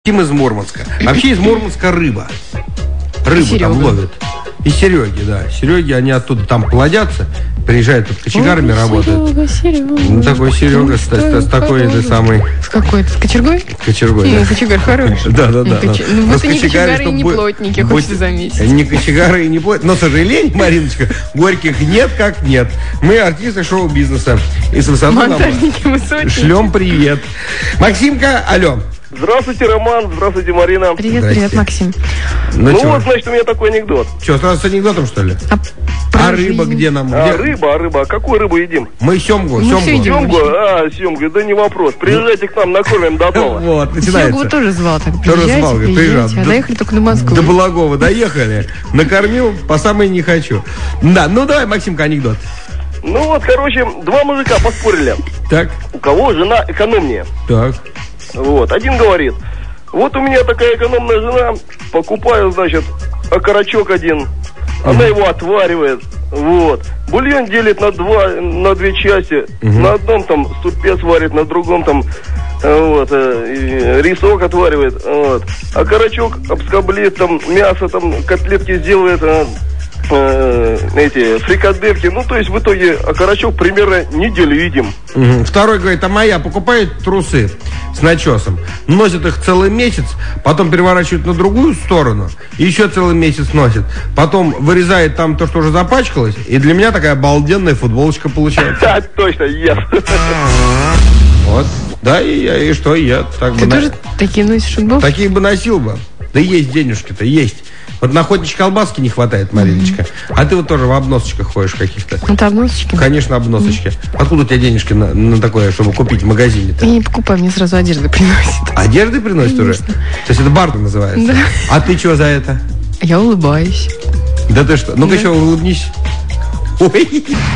Из Мурманска. Вообще из Мурманска рыба. Рыбу там ловят. И Сереги, да. Сереги, они оттуда там плодятся, приезжают тут кочегарами, работают. Серега. Такой Серега с такой этой самой. С какой-то? С кочергой? Кочергой, да. Кочегар хороший. Да. Ну, вы-то не кочегары и не плотники, хочется заметить. Не кочегары и не плотники. Но, к сожалению, Мариночка, горьких нет как нет. Мы артисты шоу-бизнеса. И с высоты монтажники, высотники. Шлем привет. Максимка, алло. Здравствуйте, Роман. Здравствуйте, Марина. Привет, Максим. Ну вот, значит, у меня такой анекдот. Что, сразу с анекдотом, что ли? А рыба где нам? Рыба. Какую рыбу едим? Мы семгу. Семгу, да не вопрос. Приезжайте к нам, накормим до дома. Вот, начинается. Семгу тоже звал, так тоже звал, приезжайте. А доехали только до Москвы. До Благова доехали, накормил, по самой не хочу. Да, ну давай, Максимка, анекдот. Ну вот, короче, два мужика поспорили. Так. У кого жена экономнее. Так. Вот, один говорит: вот у меня такая экономная жена, покупаю, значит, окорочок один, она его отваривает, вот, бульон делит на две части, на одном там супец варит, на другом там, вот, рисок отваривает, вот, окорочок обскоблит, там, мясо, там, котлетки сделает, эти фрикадельки, ну, то есть, в итоге, окорочок примерно неделю едим. Второй говорит: а моя покупает трусы с начесом, носит их целый месяц, потом переворачивает на другую сторону, и еще целый месяц носит, потом вырезает там то, что уже запачкалось, и для меня такая обалденная футболочка получается. Да, точно, yes. Вот, да, и что, я так бы... Ты тоже такие носишь футболки? Такие бы носил бы. Да есть денежки-то, есть. Вот на охотничьей колбаски не хватает, Мариночка. А ты вот тоже в обносочках ходишь каких-то. Это обносочки? Конечно, обносочки. Откуда у тебя денежки на такое, чтобы купить в магазине-то? Я не покупаю, мне сразу одежды приносят. Одежды приносят уже? То есть это бартер называется? Да. А ты что за это? Я улыбаюсь. Да ты что? Ну-ка еще улыбнись. Ой.